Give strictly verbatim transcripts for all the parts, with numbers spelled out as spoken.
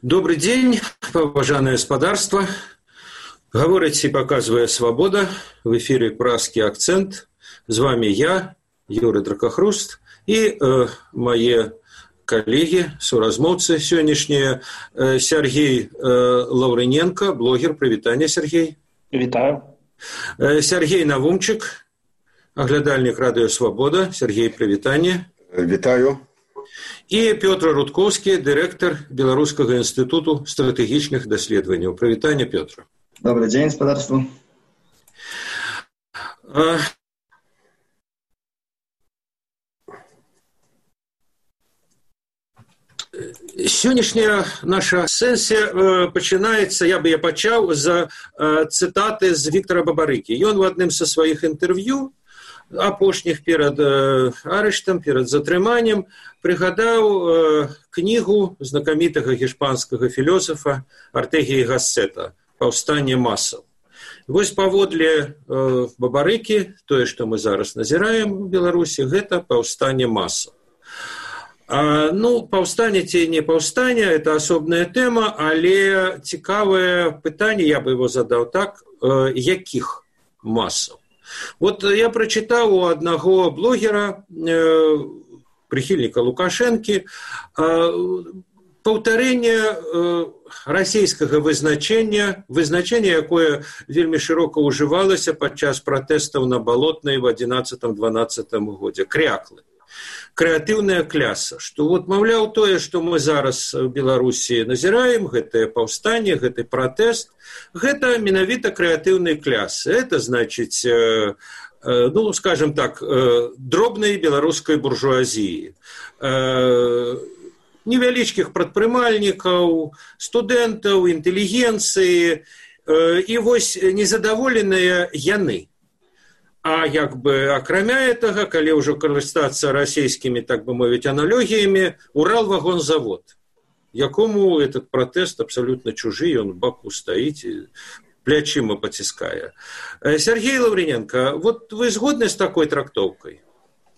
Добрый день, поважанное господарство. Говорит и показывая «Свобода». В эфире «Пражский акцент». С вами я, Юрий Дракохруст, и э, мои коллеги, соразмовцы сегодняшние, э, Сергей э, Лавриненко, блогер. Привитание, Сергей. Витаю. Э, Сергей Навумчик, оглядальник радио «Свобода». Сергей, привитание. Витаю. И Петр Рудковский, директор Белорусского института стратегичных исследований. Привитание, Петр. Добрый день, господарство. А... Сённяшняя наша сессия пачынаецца, я бы я пачаў за цытаты з Віктора Бабарыкі. Ён в адным са сваіх інтэрв'ю апошніх перад арыштам, перад затрыманнем прыгадаў э, кнігу знакамітага гішпанскага філёсафа Артегі і Гассета «Паўстанне масаў». Вось паводле э, Бабарыкі, тое, што мы зараз назіраем у Беларусі, гэта паўстанне масаў. А, ну, паўстанне ці не паўстанне, это асобная тэма, але цікавае пытанне, я бы его задаў так, э, якіх масаў? Вот я прочитал у одного блогера, э, прихильника Лукашенки, э, повторение э, расійскага вызначення, вызначення, якое вельмі широко ўжывалася падчас пратэстаў на Балотнай в адзінаццатым-дванаццатым годзе. Кряклы. Крэатыўная кляса, што вот, маўляў, тое, што мы зараз в Беларусі назіраем, гэтае паўстанне, гэты пратэст, гэта менавіта крэатыўнай клясы. Это значыць, э, э, ну, скажем так, э, дробнай беларускай буржуазіі, э, невялічкіх прадпрымальнікаў, студэнтаў, інтэлігенцыі, э, і вось незадаволеныя яны. А як бы акрамя этого, калі ўжо карыстацца расійскімі, так бы мовіць, аналогіямі, Уралвагонзавод, якому этот пратэст абсолютно чужы, ён в баку стаіць і плячыма паціскае. Сергей Лавриненко, вот вы згодны з такой трактоўкай?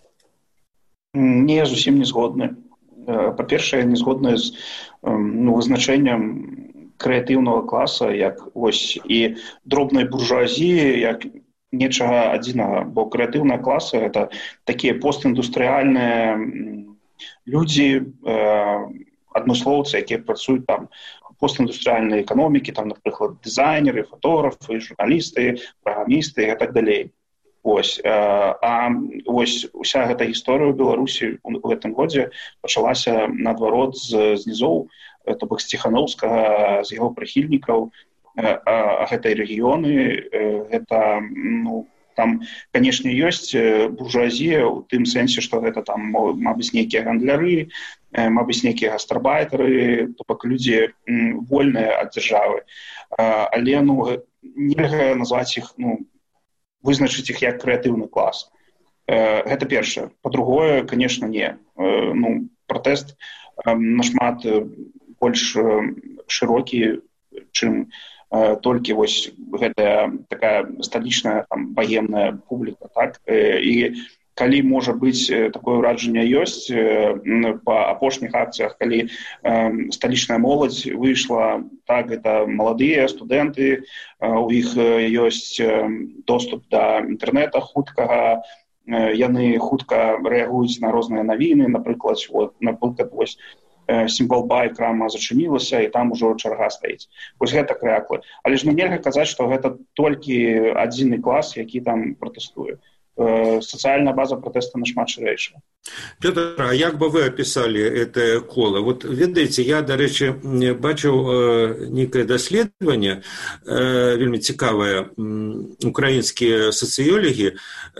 Не, зусім не згодны. Па-першае, не згодны з ну, вызначэннем крэатыўнага класа, як вось і дробнай буржуазіі, як нечага адзінага, бо крэатыўныя класы — гэта такія постіндустрыяльныя людзі, э, адмыслоўцы, якія працуюць там постіндустрыяльнай эканомікі, там, напрыклад, дызайнеры, фотографы, журналісты, праграмісты і так далей. Вось. Э, а вось уся гэта гісторыя ў Беларусі ў гэтым годзе пачалася, наадварот, з, з нізоў, то бок з Ціханаўскага, з яго прыхільнікаў, а гэтай рэгіёны, гэта, ну, там, канешне, ёсць буржуазія ў тым сэнсе, што гэта там, мабыць, нейкія гандляры, мабыць, нейкія гастарбайтары, то бок людзі вольныя ад дзяржавы. Але, ну, нельга назваць іх, ну, вызначыць іх як крэатыўны клас. Гэта першае. Па-другое, канешне, не. Ну, пратэст нашмат больш шырокі, чым толькі вось гэтая такая сталічная там баемная публіка, так? І калі, можа быць, такое ўражанне ёсць па апошніх акцыях, калі сталічная моладзь выйшла, так, гэта маладыя студэнты, у іх ёсць доступ да інтэрнэта хуткага, яны хутка рэагуюць на розныя навіны, напрыклад, вот, напрыклад, вось Сімбалбай крама зачынілася, і там ужо чарга стаіць. Вось гэта кряклы. Але ж не нельга казаць, што гэта толькі адзіны клас, які там пратэстуе. Сацыяльная база пратэста нашмат шырэйшая. Петр, а як бы вы описали это коло? Вот, ведаеце, я, до речі, бачыў некое даследаванне, вельмі цікавае, украінскія сацыёлогі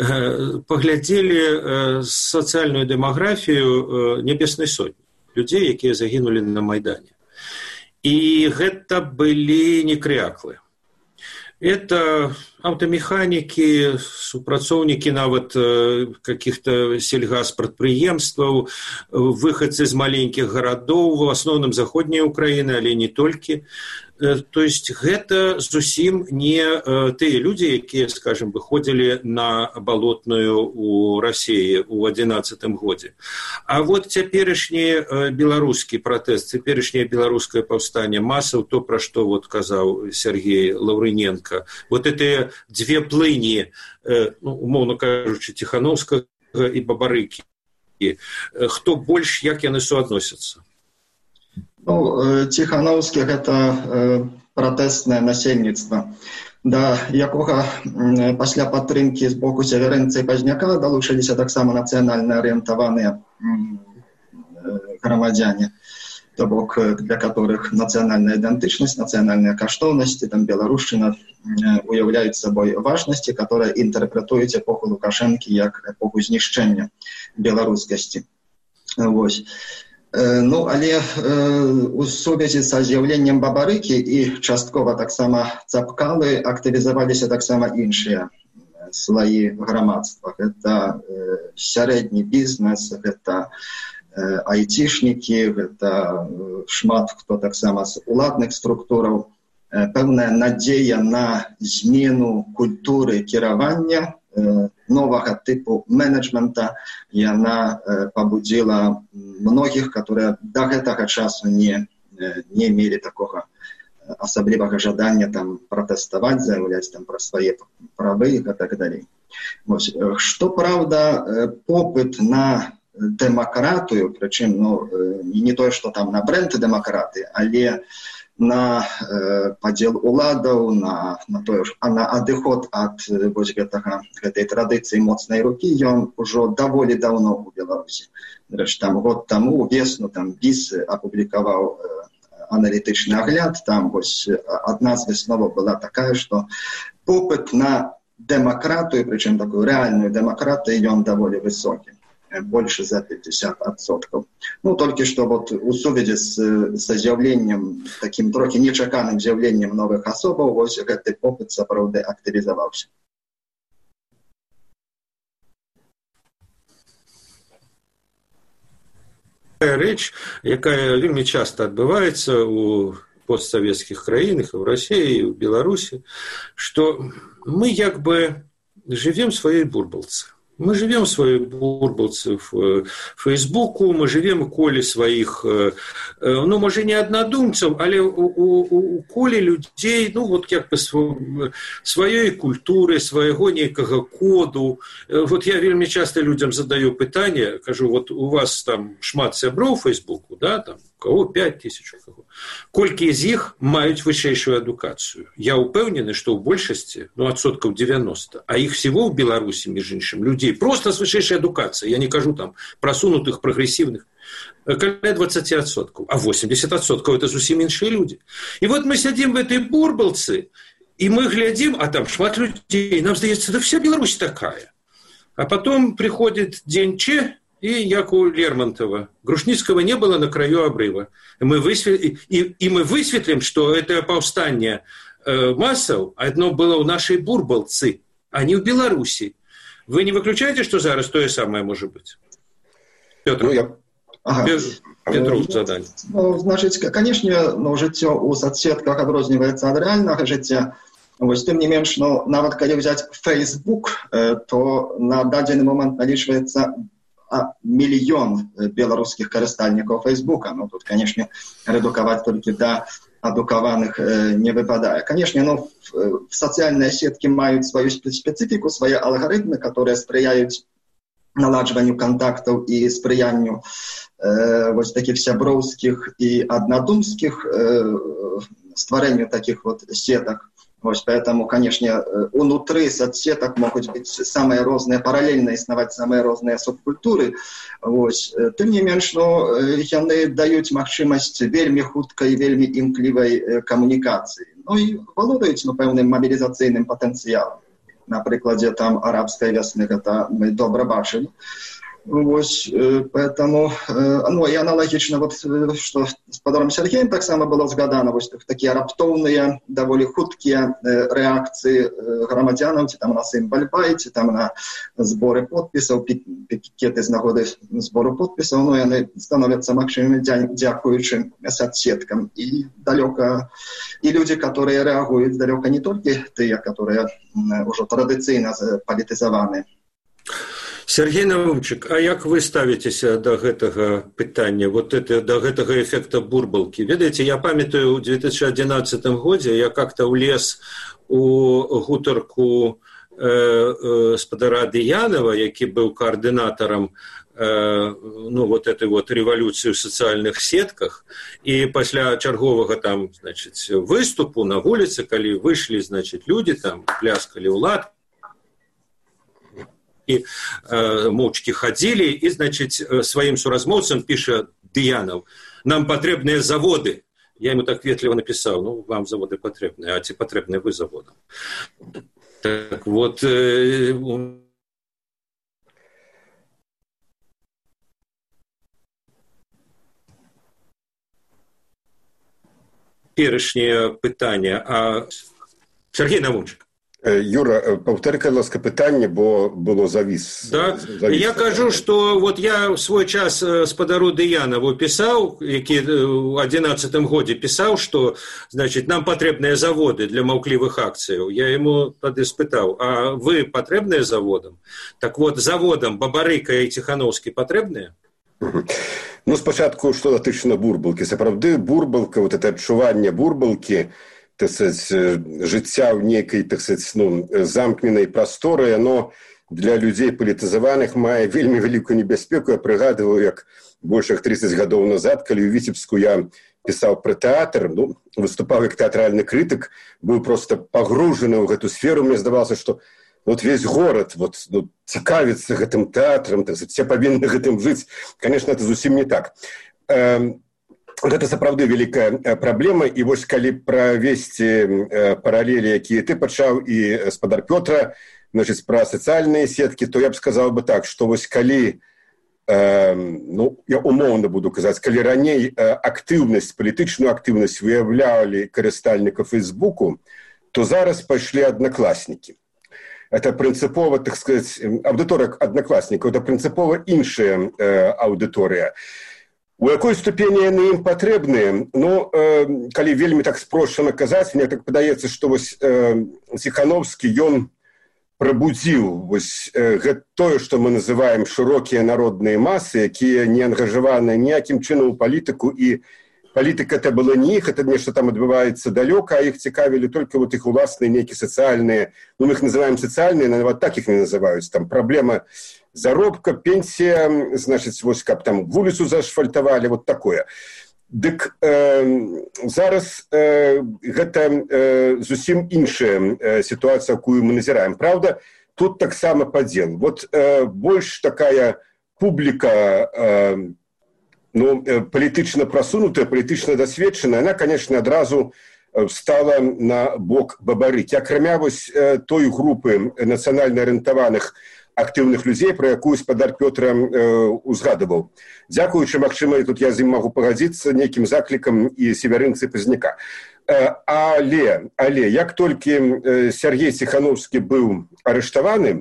паглядзелі сацыяльную дэмаграфію Нябеснай сотні, людзей, якія загінулі на Майдане. І гэта былі не кряклы. Это аўтамеханікі, супрацоўнікі нават каких-то сельгаспрадпрыемстваў, выхадцы з маленькіх гарадоў, в асноўным заходняй Украіны, але не толькі. То есть гэта зусім не тыя людзі, якія, скажем, выходзілі на балотную у Расіі ў адзінаццатым годзе. А вот цяперашні беларускі пратэст, цяперашняе беларускае паўстанне масаў, то, пра што вот казаў Сергей Лаўрыненко, вот гэтыя дзве плыні, ну, умоўна кажучы, Ціханаўскага і Бабарыкі, хто больш, як яны суадносяцца? Ну, Ціханаўскі – гэта пратэснае насельніцтва, да якога пасля падтрымкі з боку Сявярынца і Пазняка далучыліся таксама нацыянальна арыентаваныя грамадзяне, то бок для которых нацыянальная ідэнтычнасць, нацыянальныя каштоўнасці, там беларушчына уяўляюць сабой важнасці, которые інтэрпрэтуюць эпоху Лукашэнкі як эпоху знішчэння беларускасці. Вось. Ну, але у сувязі са з'яўленнем Бабарыкі і часткова таксама Цапкалы актывізаваліся таксама іншыя слаі грамадства. Гэта сярэдні бізнес, гэта айцішнікі, гэта шмат хто таксама з уладных структураў. Пэўная надзея на змену культуры кіравання новага тыпу менеджмента, яна пабудзіла многіх, которые до гэтага часу не, не мелі такога асаблівага жадання там пратэставаць, заяўляць там пра свае правы і так далей. Вось. Што праўда, попыт на дэмакратыю, прычым ну, не тое, што там на бренд дэмакраты, але на э, падзел уладаў, на, на, тое, а на адыход ад вось, гэтага, гэтай традыцыі моцнай рукі, ён ужо даволі даўно ў Беларусі. Рэч, там год таму увесну там БІС апублікаваў э, аналітычны агляд, там вось адна з высноваў была такая, што попыт на дэмакратыю, прычым такую рэальную дэмакратыю, ён даволі высокі. Больше за пятьдесят процентов. Ну, только что вот у сувязі с, со з'яўленнем, таким трохи нечаканым з'яўленнем новых асобаў, вось гэты попыт сапраўды актывізаваўся. Рэч, якая вельмі часта адбываецца у постсавецкіх краінах, і ў Расіі, і ў Беларусі, што мы як бы жывем сваёй бурбалцы. Мы живем в своей бурбалце в Фейсбуку, мы живем у коле своих, ну, может, не однодумцев, але у, у, у коле людей, ну, вот как бы своей культуры, своего некого коду. Вот я вельми часто людям задаю питание, кажу, вот у вас там шмат сяброў Фейсбуку, да, там, у кого пять тысяч, у кого. Колькі з іх маюць вышэйшую адукацыю? Я упэўнены, што ў большасці, ну, адсоткаў девяносто, а іх всего ў Беларусі, між іншым, людей просто с вышэйшай адукацыяй, я не кажу там прасунутых, прагрэсіўных, каля двадцать адсоткаў, а восемьдесят адсоткаў это зусім іншыя люди. И вот мы сядзім в этой бурбалцы, и мы глядзім, а там шмат людей, нам здаецца, да вся Беларусь такая. А потом приходит день Че, и як у Лермонтова. Грушницкого не было на краю обрыва. Мы высвет... и, и мы высветлим, что это повстание э, массов, одно было у нашей бурбалцы, а не в Беларуси. Вы не выключаете, что зараз то же самое может быть? Петр, ну, я... ага. Петру задание. Ну, значит, конечно, ну, жыццё у соцсетках адрозніваецца ад рэальнага жыцця. Вось, тым не менш, ну, нават калі взять Facebook, э, то на дадзены момент налічваецца а мільён беларускіх карыстальнікаў Фейсбука. Ну, тут, конечно, редукаваць толькі да адукаваных э, не выпадае. Конечно, ну, социальные сетки маюць свою специфику, свои алгоритмы, которые спрыяюць наладжванню контактаў і спрыянню э, вось таких сяброўскіх і аднадумскіх э, стварэнню таких вот сеток. Вот, поэтому, конечно, внутри соцсеток могут быть самые разные, параллельно иснаваць самые разные субкультуры. Вот. Тым не менш, ну, яны даюць магчымасць вельмі хуткай, вельмі імклівай камунікацыі. Ну і валодаюць, ну, пэўным мобілізацыйным патэнцыялам. На прыкладзе там арабскай вясны гэта мы добра бачылі. Вот, поэтому, ну, и аналогично, вот, что с Падором Сергеем так само было згадано, вот такие раптовные, довольно хуткие реакции громадянам, там на символьбай, там на сборы подписов, пикеты з нагоды сбору подписов, ну, и они становятся максимум дякуючим соцсеткам. И далеко, и люди, которые реагуют далеко не только те, которые уже традиционно политизованы. Сергей Наумчык, а як вы ставіцеся да гэтага пытання, вот это, да гэтага эффекта бурбалкі? Ведаеце, я памятаю, у две тысячи одиннадцатом годзе я как-то улез у гутарку э, э, спадара Дыянова, які быў координатаром э, ну, вот этой вот революции в социальных сетках, и пасля чарговага там, значит, выступу на вуліцы, калі выйшлі, значит, люди там пляскали улад, и э, моўчкі ходили, и, значит, своим суразмоўцам піша Дыянов: нам потребные заводы. Я ему так ветливо написал: ну, вам заводы потребные, а те потребные вы заводом. Так вот, э, першнее пытание. А Сергей Наумчык. Юра, повтори, будь ласка, питання, бо було завіс. Да. завіс. Я кажу, что вот я в свой час спадару Дыянову писал, які в одиннадцатом году писал, что, значит, нам потребные заводы для маўклівых акций. Я ему тогда спытал: а вы потребные заводом? Так вот, заводом Бабарыка и Тихановский потребные? Ну, спочатку, що дотично бурбалки. Сапраўды, бурбалка, вот это адчування бурбалки, так сказать, жыцця ў нейкай, так сказать, ну, замкненай прасторы, оно для людзей палітызаваных мае вельмі вялікую небяспеку. Я прыгадываю, як больш як тридцать гадоў назад, калі ў Віцебску я пісаў пра тэатр, ну, выступаў як тэатральны крытык, быў просто пагружаны ў гэту сферу. Мне здавалася, што вот весь город вот, ну, цікавіцца гэтым тэатрам, так сказать, все павінны гэтым жыць. Конечно, это зусім не так. Гэта сапраўды вялікая праблема, і вось калі правесці паралелі, якія ты пачаў, і спадар Пётра, значит, пра сацыяльныя сеткі, то я б сказаў бы так, што вось калі, э, ну, я умоўна буду казаць, калі раней актыўнасць, палітычную актыўнасць выяўлялі карыстальніка Фейсбуку, то зараз пайшлі аднакласнікі. Это прынцыпова, так сказаць, аўдыторыя аднакласнікаў, это прынцыпова іншая э, аўдыторыя. У якой ступені яны ім патрэбныя? Ну, э, калі вельмі так спрошчана казаць, мне так падаецца, што вось э, Ціхановскі, ён прабудзіў вось э, тое, што мы называем шырокія народныя масы, якія не ангажаваны ніякім чынам у палітыку, і палітыка это было не іх, это нешта там адбываецца далёка, а іх цікавілі толькі вот іх уласныя нейкія сацыяльныя, ну, мы іх называем сацыяльныя, нават так іх не называюць, там праблема заробка, пенсия, значит, вось каб там вуліцу заашфальтавалі, вот такое. Дык э, зараз э, гэта э, зусім іншая э, сітуацыя, якую мы назіраем. Правда, тут таксама падзел. Вот э, больш такая публіка э, ну, э, палітычна прасунутая, палітычна дасведчаная, она, конечно, адразу стала на бок Бабарыкі. Акрамя вось э, той групы нацыянальна арыентаваных актыўных людзей, пра якую спадар Пётра э, узгадываў. Дзякуючы, магчыма, і тут я з ім магу пагадзіцца, нейкім заклікам і северынцы Пазняка. Э, але, але, як толькі э, Сергей Ціхановскі быў арыштаваны,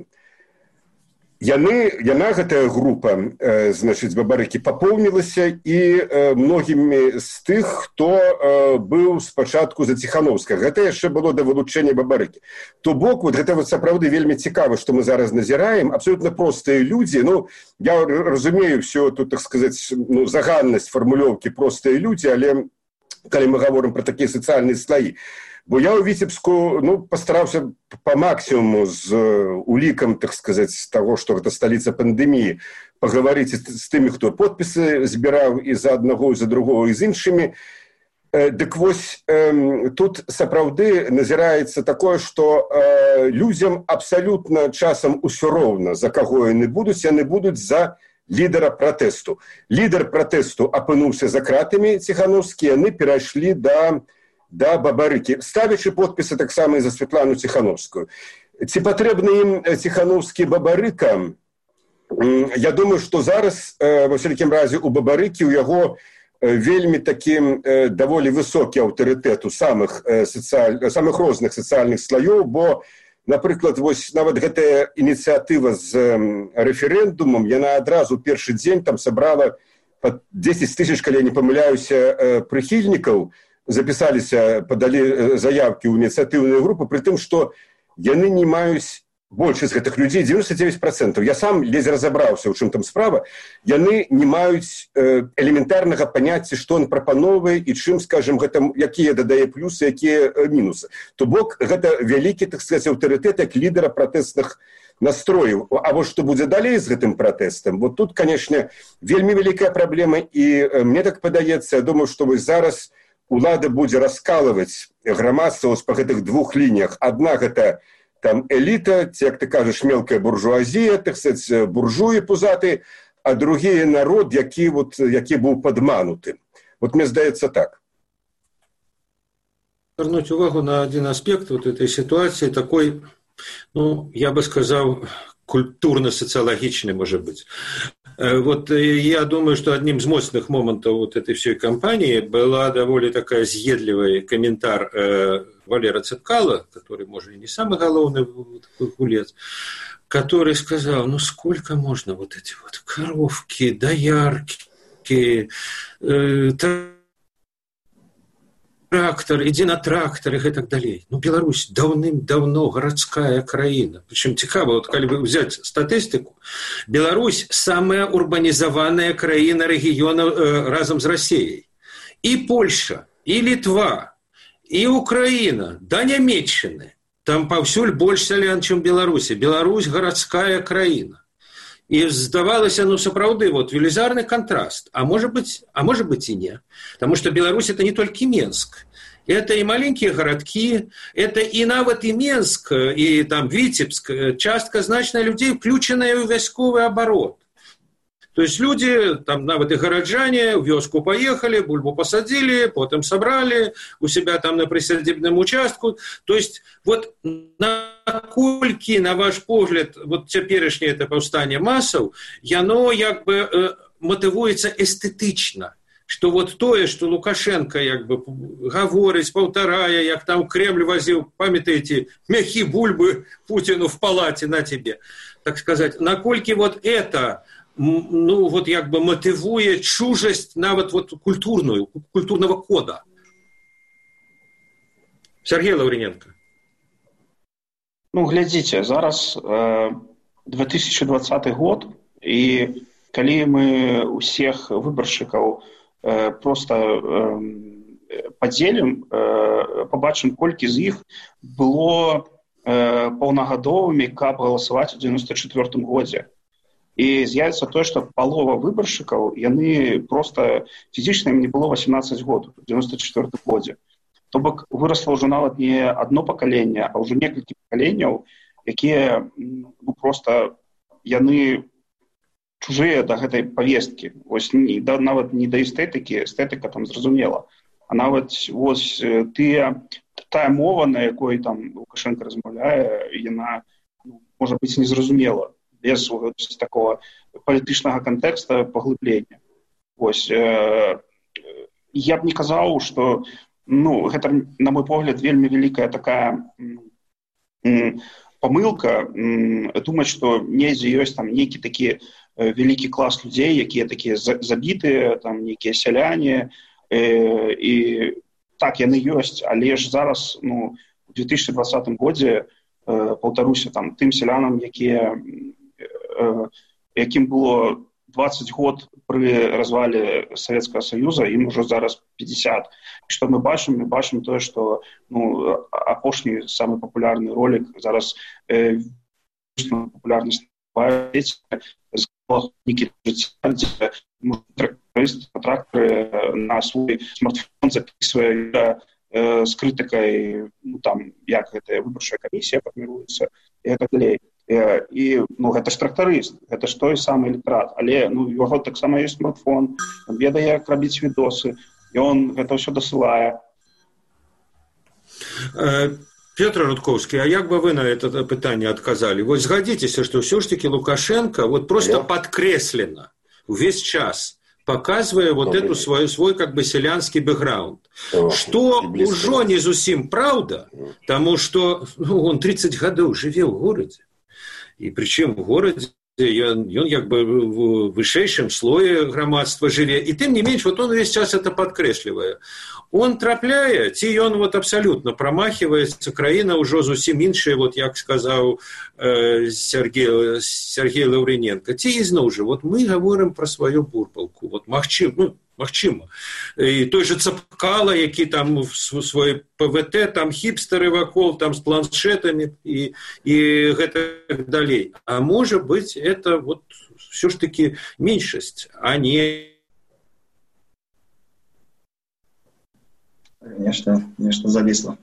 яны, яна, гэтая група, э, значыць, Бабарыкі, папоўнілася і э, многімі з тых, хто э, быў спачатку за Ціхановскага. Гэта яшчэ было да вылучэння Бабарыкі. То бок, вот гэта вот сапраўды вельмі цікава, што мы зараз назіраем. Абсолютно простыя людзі, ну, я разумею все тут, так сказаць, ну, заганнасць фармулёўкі простыя людзі, але калі мы гаворым пра такія сацыяльныя слаі, бо я ў Віцебску, ну, пастараўся па максімуму з улікам, так сказаць, таго, што гэта сталіца пандэміі, пагаварыць з тымі, хто подпісы збіраў і за аднаго, і за другого, і з іншымі. Дык вось, тут сапраўды назіраецца такое, што людзям абсалютна часам усё роўна, за каго яны будуць, яны будуць за лідара пратэсту. Лідар пратэсту апынуўся за кратамі Ціхановскі, яны перайшлі да да Бабарыкі, ставячы подпісы таксама і за Святлану Ціхановскую. Ці патрэбны ім Ціхановскі Бабарыка? я думаю, што зараз, ва ўсякім разе, у Бабарыкі, у яго вельмі такі даволі высокі аўтарытэт у самых, сацыяль... самых розных сацыяльных слаёў, бо, напрыклад, вось нават гэтая ініцыятыва з рэферэндумам, яна адразу першы дзень там сабрала пад дзесяць тысяч, калі я не памыляюся, прыхільнікаў, запісаліся, падалі заявкі ў ініцыятыўную групу, пры тым, што яны не маюць большасць гэтых людзей, дзевяносто девять процентов. Я сам ледзь разабраўся, у чым там справа. Яны не маюць элементарнага паняцця, што он прапановвае і чым, скажем, гэта, якія дадае плюсы, якія мінусы. То бок, гэта вялікі, так сказаць, аўтарытэт як лідара пратэстных настрояў. А вот што будзе далей з гэтым пратэстам? Вот тут, канешне, вельмі вялікая праблема, і мне так падаецца, я думаю, што вось зараз улада будзе раскалываць грамадства па гэтых двух лініях. Адна гэта там эліта, як ты кажаш, мелкая буржуазія, так сказать, буржуі пузаты, а другі народ, які, вот, які быў падмануты. Вот мне здаецца так. Вернуть увагу на один аспект вот этой ситуации, такой, ну, я бы сказал, культурно-социологичный, может быть. Вот я думаю, что одним из мощных моментов вот этой всей кампании была довольно такая съедливый комментар э, Валера Цепкала, который, может, и не самый головный такой гулец, который сказал, ну сколько можно вот эти вот коровки, доярки, э, трактор, иди на трактор и так далее. Ну, Беларусь давным-давно городская краина. Причем цікаво, вот когда взять статистику, Беларусь самая урбанизованная краина региона э, разом с Россией. И Польша, и Литва, и Украина, да Нямецчины. Там повсюль больше селян, чем Беларусь. Беларусь городская краина. И здавалося, ну, сапраўды, вот, велізарный контраст. А может быть, а может быть и не. Потому что Беларусь – это не только Минск. Это и маленькие городки, это и нават и Минск, и там Витебск. Частка значная людей, включенная в войсковый оборот. То есть люди, там нават и горожане, в вёску поехали, бульбу посадили, потом собрали у себя там на присадебном участку. То есть вот наколькі, на ваш погляд, вот цяперашняе это паўстанне масаў, яно як бы э, матывуецца эстэтычна. Что вот тое, что Лукашенко як бы гаворыць, паўтарае, як там Кремль возил, памятаете, мяхі бульбы Путину в палате на тебе, так сказать, наколькі вот это, ну вот як бы матывуе чужасць нават вот культурную, культурного кода. Сергей Лавриненко. Ну, глядзіце, зараз э, две тысячи двадцатый год, і калі мы усіх выбаршчыкаў э, просто э, падзелім, э, пабачым, колькі з іх было э, паўнагадовымі, каб галасаваць у девяносто четвёртым годзе. І з'явіцца тое, што палова выбаршчыкаў, яны просто фізічна ім не было восемнадцать год у девяносто четвёртым годзе. То бок вырасла ўжо нават не одно пакаленне, а ўжо некалькі пакаленняў, якія ну, просто яны чужыя да гэтай павесткі. Вось не, да, нават не да эстэтыкі, эстэтыка там зразумела, а нават вось тыя, тая мова, на якой там Лукашенко размаўляе, яна ну, можа быць незразумела, без ось, такого палітычнага кантэкста паглыблення. Вось, э, я б не казаў, што ну, гэта, на мой погляд, вельмі вялікая такая м, памылка, м, думаць, што недзе ёсць там нейкі такі э, вялікі клас людзей, якія такія за, забітыя, там нейкія сяляне, э, і так, яны ёсць, але ж зараз, ну, у две тысячи двадцатым годзе, э, паўтаруся, там, тым сялянам, якія, э, якім было двадцать год при развале Советского Союза, им уже зараз пятьдесят. И что мы бачим? Мы бачим то, что ну, апошний самый популярный ролик зараз э, популярность тракторы на свой смартфон записывая э, с критикой, ну там, як гэта выбарчая комиссия формируется и так далее. І ну, гэта ж трактарыст, гэта ж той самы электорат, але ну, у яго таксама ёсць смартфон, ён ведае, як рабіць відосы, і он гэта ўсё дасылае. Петр Рудковский, а як бы вы на это пытанне адказалі? Вот згадзіцеся, что все ж таки Лукашенко вот просто Я... подкресленно весь час показывая вот эту свою, свой как бы селянский бэкграунд. О, что уже не зусім правда, потому что ну, он тридцать гадоў жыве ў горадзе. И причем в городе он, он как бы в вышэйшым слое грамадства жыве. И тем не менш, вот он весь час это подкрэслівае. Он трапляе, ці он вот абсолютно промахивается, краіна ўжо зусім іншая, вот як сказаў э, Сергей, Сергей Лавриненко. Ці ізноў жа, вот мы говорим про свою бурбалку. Вот магчым, ну, магчыма. І той же Цапкала, які там в свой ПВТ, там хіпстары вакол, там с планшетами и, и гэтак далей. А может быть, это вот все ж таки меньшесть, а не... Нечто, нечто зависло.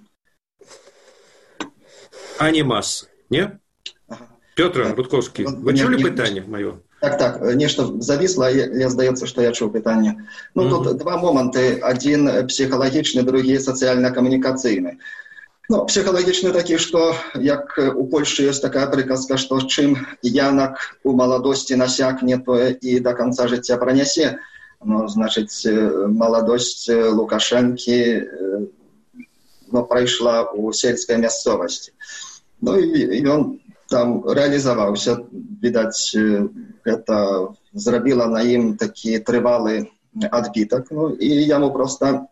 А не масса, не? Ага. Петр Рудковский, вы не, чули не, пытание не, мое? Так, так, нечто зависло, мне здаецца, што я чуў пытанне. Ну, mm-hmm. тут два моманты. Адзін псіхалагічны, другі сацыяльна-камунікацыйны. Ну, псіхалагічны такі, што, як у Польшчы ёсць такая прыказка, што чым янак у маладосці насякне, тое і да канца жыцця пранясе. Ну, значыць, маладосць Лукашэнкі ну, прайшла ў сельскай мясцовасці. Ну, і ён там рэалізаваўся, відаць, гэта зрабіла на ім такі трывалы адбітак, ну, і яму проста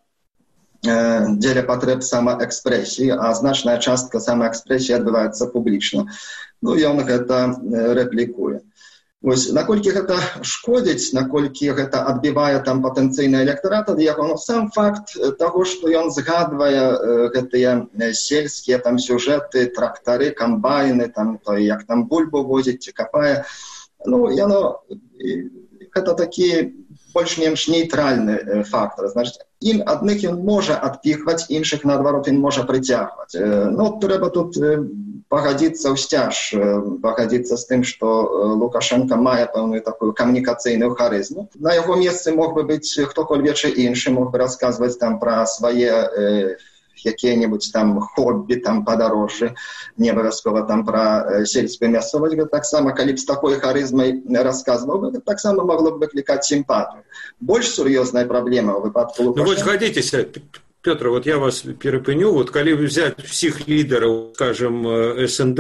э, дзеля патрэб самаэкспрэсіі, а значная частка самаэкспрэсіі адбываецца публічна. Ну, ён гэта рэплікуе. Вось, наколькі гэта шкодзіць, наколькі гэта адбівае там патэнцыйны электарат ад яго, ну, сам факт таго, што ён згадвае э, гэтыя сельскія там сюжэты, трактары, камбайны, там, то, як там бульбу возіць, ці капае, ну, яно, гэта такі больш-менш нейтральны э, фактор. Значыць, ім адных ён можа адпіхваць, іншых, наадварот, ён можа прыцягваць. Э, ну, трэба тут э, пагадзіцца ў сцяж, пагадзіцца з тым, што Лукашенко мае пэўную такую камунікацыйную харызму. На яго месцы мог бы быць хто-кольвечы іншы, мог бы расказваць там пра свае э, якія-небудзь там хоббі, там падарожжы, не абавязкова там пра сельскую мясцовасць. Таксама, калі б з такой харызмай расказваў, гэта таксама магло б выклікаць сімпатыю. Больш сур'ёзная праблема ў выпадку Лукашенко. Ну, вот згадзіцеся, Петр, вот я вас перепыню, вот коли взять всех лидеров, скажем, СНД,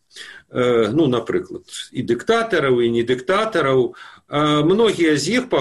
э, ну, например, и диктаторов, и не диктаторов, э, многие из них,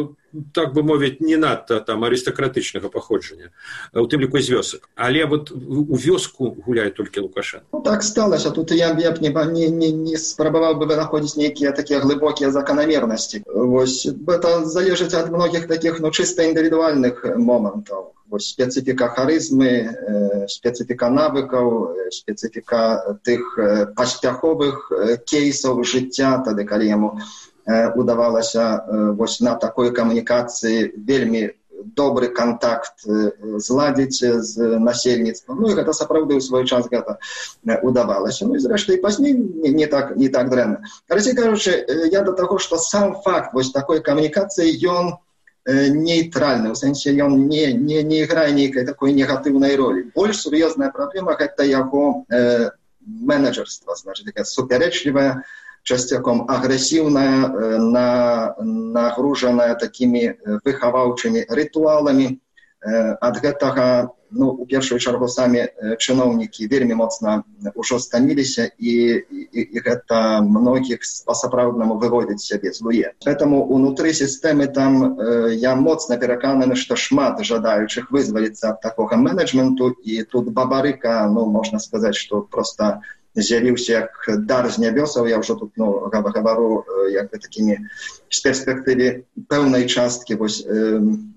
так бы мовить, не надто там аристократичного походження, у тым ліку з вёсак. Але вот у вёску гуляе толькі Лукашенко. Ну, так сталося. Тут я б не, не, не, не спрабаваў бы вынаходзіць нейкія такія глыбокія заканамернасці. Вось, это залежыць ад многіх такіх, ну, чыста індывідуальных момантаў. Вось, спецыфіка харызмы, э, спецыфіка навыкаў, э, спецыфіка тых э, паспяховых э, кейсаў жыцця, тады, калі яму э, удавалася э, вось, на такой камунікацыі вельмі добры контакт э, зладзіць з насельніцтвам. Ну, і гэта сапраўды ў свой час гэта э, удавалася. Ну, і зрэшты, і пазней не, не, так, не так дрэнна. Карацей кажучы, э, я да таго, што сам факт вось такой камунікацыі, ён нейтральны, у сэнсе ён не, не, не іграе нейкай такой негатыўнай ролі. Больш сур'ёзная праблема гэта яго э, менеджерства, значит, такая супярэчлівая, часцяком агрэсіўная, э, на, нагружаная такімі выхаваўчымі рытуаламі. Э, ад гэтага, ну, у першую чаргу самі чыноўнікі вельмі моцна ўжо стаміліся, і, і, і гэта многіх па-сапраўднаму выводзіць сябе з луе. Гэтаму унутры сістэмы там э, я моцна перакананы, што шмат жадаючых вызваліцца ад такога менеджменту, і тут Бабарыка, ну, можна сказаць, што проста з'явіўся як дар з нябёсаў. Я ўжо тут, ну, гавару як бы такімі з перспектыве пэўнай часткі вось э,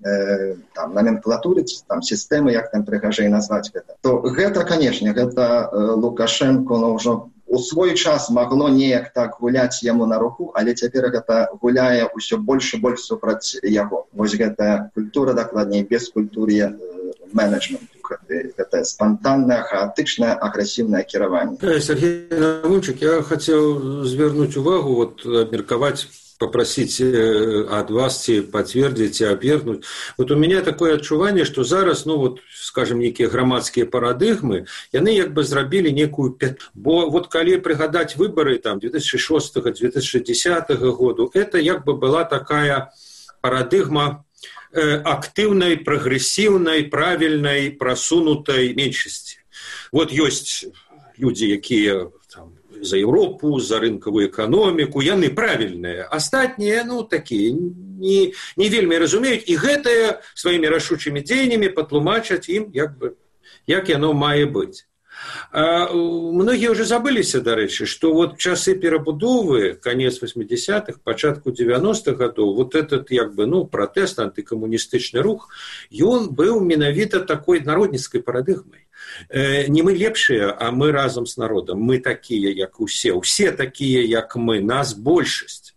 э, там номенклатуры, там сістэмы, як там прыгажэй назваць гэта. То гэта, канешне, гэта э, Лукашенко, ну, ўжо у свой час магло неяк так гуляць яму на руку, але цяпер гэта гуляе ўсё больш і больш супраць яго. Вось гэтая культура, дакладней, бескультур'я э, менеджменту. Это спонтанное, хаотичное, агрессивное кіраванне. Сергей Навунчик, я хотел звернуть увагу, вот, обмерковать попросить от вас ці подтвердить и опергнуть. Вот у меня такое адчуванне, что зараз, ну вот, скажем, некие громадские парадыгмы, яны як бы зрабілі некую... Бо вот калі пригадать выборы там две тысячи шестого - две тысячи десятого году, это як бы была такая парадыгма э, активной, прогрессивной, правильной, просунутой меньшасці. Вот есть люди, якія там, за Европу, за рынковую экономику, яны правильныя. Астатнія, ну, такія, не, не вельмі разумеюць, і гэтае сваімі рашучымі дзеяннямі патлумачаць ім, як бы, як яно мае быць. А, многие уже забыліся, дарэчы, что вот часы перабудовы, конец восьмидесятых, пачатку девяностых годов, вот этот, як бы, ну, пратэст, антыкамуністычны рух, ён быў менавіта такой народніцкай парадыгмай. Не мы лепшыя, а мы разом с народом. Мы такие, як усе. Усе такие, як мы. Нас большасць.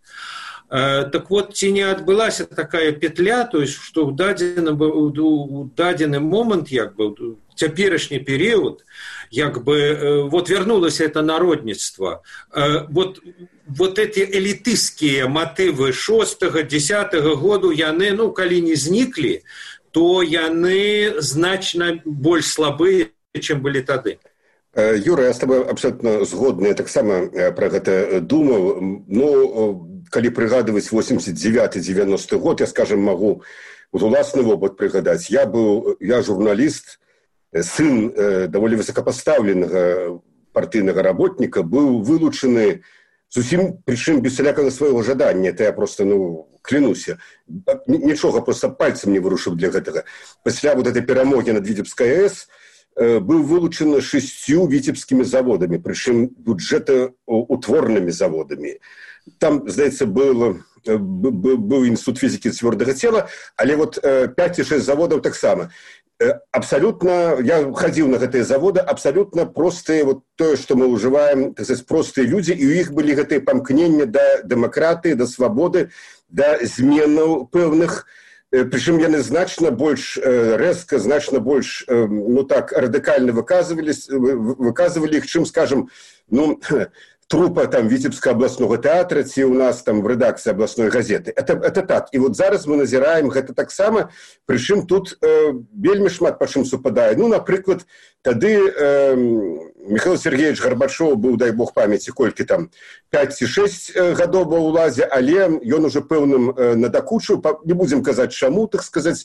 Так вот, ці не адбылася такая петля, то есть, что в дадзены, в дадзены момент, як бы, цяперашні период, як бы, вот вернулось это народництво. Вот, вот эти элитистские мотивы шостого, десятого году, яны, ну, калі не зніклі, то яны значна больш слабыя, чым былі тады. Юра, я с тобой абсолютно згодны, я таксама пра гэта думаў. Ну, калі прыгадваць восемьдесят девятый - девяностый год, я, скажем, магу уласны вопыт прыгадаць. Я быў, я журналіст, сын э, даволі высокопоставленага партыйнага работніка, быў вылучаны зусім, прычым без всялякага свайго жадання. Это я просто, ну, клянуся. Нічога, просто пальцем не вырушыў для гэтага. Пасля вот этой перамогі над Віцебскай АЭС был вылучен шестью витебскими заводами, причем бюджетоутворными заводами. Там, здаецца, был, был, был институт физики твердого тела, але вот пять и шесть заводов так само. Абсолютно, я ходил на эти заводы, абсолютно простые, вот то, что мы уживаем, так сказать, простые люди, и у них были эти помкнения до демократии, до свободы, до зменаў пэўных. Причем яны значна больш рэзка, значна больш, ну так, радыкальна выказывались, выказывали их, чым, скажем, ну, трупа там Витебского областного театра, ці у нас там в редакции областной газеты. Это, это так. И вот зараз мы назираем гэта таксама, причем тут э, вельмі шмат па чым супадае. Ну, напрыклад, тады э, Михаил Сергеевич Горбачев был, дай бог памяти, колькі там, пять ці шесть гадоў ва ўладзе, але ён уже пэўным э, надакучыў, не будем казаць чаму, так сказать.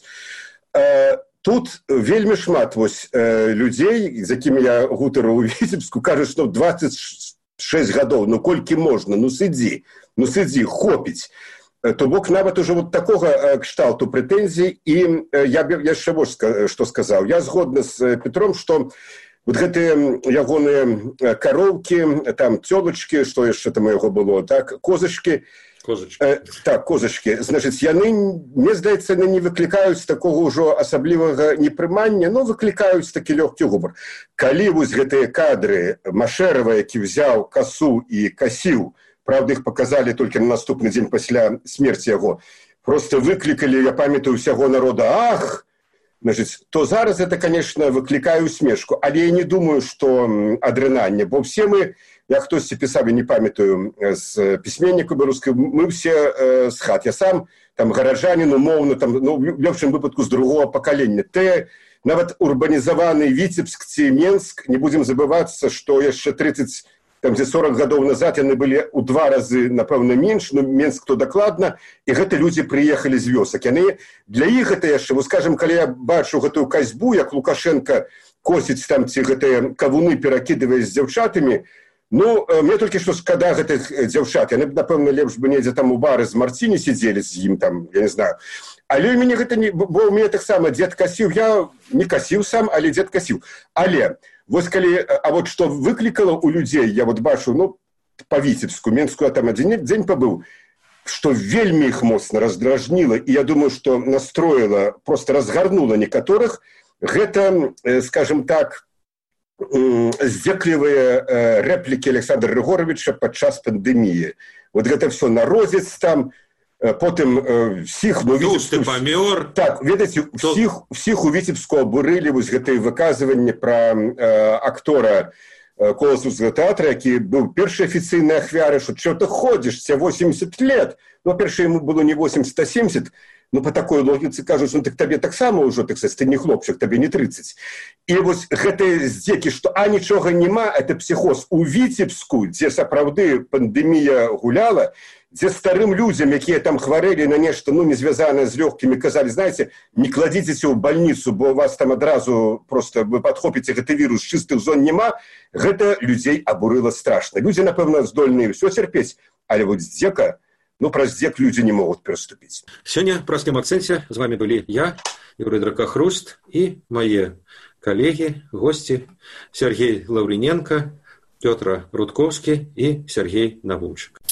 Э, тут вельмі шмат вось э, людзей, з якімі я гутарыў у Віцебску, кажуць, што двадцать шесть гадоў, ну колькі можна, ну сидзі, ну сидзі, хопіць. То бок нават уже вот такога кшталту прэтэнзій, і я яшчэ больш што сказаў. Я згодны з Петром, што вот гэтыя ягоныя кароўкі, там цёлачкі, што яшчэ там у яго было, так, козачкі, Козачки. Э, так, козачки. Значит, яны, мне здаецца, яны не выклікаюць такога ўжо асаблівага непрымання, но выклікаюць такі лёгкі гумар. Калі вось гэтыя кадры Машэрава, які взяў касу і касіў, правда, іх паказалі толькі на наступны дзень пасля смерці яго, просто выклікалі, я памятаю, усяго народа, ах! Значит, то зараз это, конечно, выклікае усмешку, але я не думаю, што адрынанне, бо все мы, я хтосьці пісаў, не памятаю, з пісьменніку беларускай, мы все э, з хат. Я сам, там, гараджанін, умоўна, там, ну, в лепшым выпадку з другого пакалення. Те, нават урбанізаваны Віцебск ці Менск, не будем забывацца, што яшчэ тридцать, там, дзе сорок гадоў назад яны былі ў два разы, напэўна, менш, но Менск то дакладна, і гэта людзі прыехалі з вёсак. Яны, для іх гэта яшчэ, вот, скажем, калі я бачу гэтую касьбу, як Лукашенко косіць там ці гэтыя кавуны перакідвае з дзяўчатамі, ну, мне толькі што шкада гэтых дзяўчат. Яны, напэўна, лепш бы недзе там у бары з Марціні сидзелі з ім там, я не знаю. Але ў мяне гэта не... Бо ў мяне таксама дзед касіў. Я не касіў сам, але дзед касіў. Але, вось калі... А вот што выклікала ў людзей, я вот бачу, ну, па Віцебску, Менску, я там адзін дзень пабыў, што вельмі іх моцна раздражніла, і я думаю, што настроіла, просто разгарнула некаторых, гэта, скажем так, здзеклівыя э, рэплікі Александра Григоровича падчас пандэміі. Вот гэта все народзец там, э, потым э, всіх... Ну, Віцебску, памёр. Так, ведаеце, всіх, всіх у Віцебску абурылі вось гэтыя выказванні пра э, актора Коласаўскага тэатра, які быў першай афіцыйнай ахвярай, што чё ты ходзіш, ця восемьдесят лет. Ну, першае яму было не восемьдесят, а семьдесят. Ну, по такой логіцы кажуць, ну, так табе таксама ўжо, так сказать, ты не хлопчык, табе не тридцать. І вось гэтыя здзекі, што а нічога няма, это псіхоз у Віцебску, дзе сапраўды пандэмія гуляла, дзе старым людзям, якія там хварэлі на нешта, ну, не звязанае з лёгкімі, казалі, знаеце, не кладзіцеся ў бальніцу, бо у вас там адразу просто вы падхопіце гэты вірус, чыстых зон няма, гэта людзей абурыла страшна. Людзі, напэўна, здольныя ўсё цярпець, але вот здзека, ну, праз здзек людзі не могуць пераступіць. Сёння ў праскім акцэнце з вами былі я, Юрый Дракахруст, і мае калегі, госці Сергей Лаўрыненко, Пётр Рудковскі і Сергей Навумчык.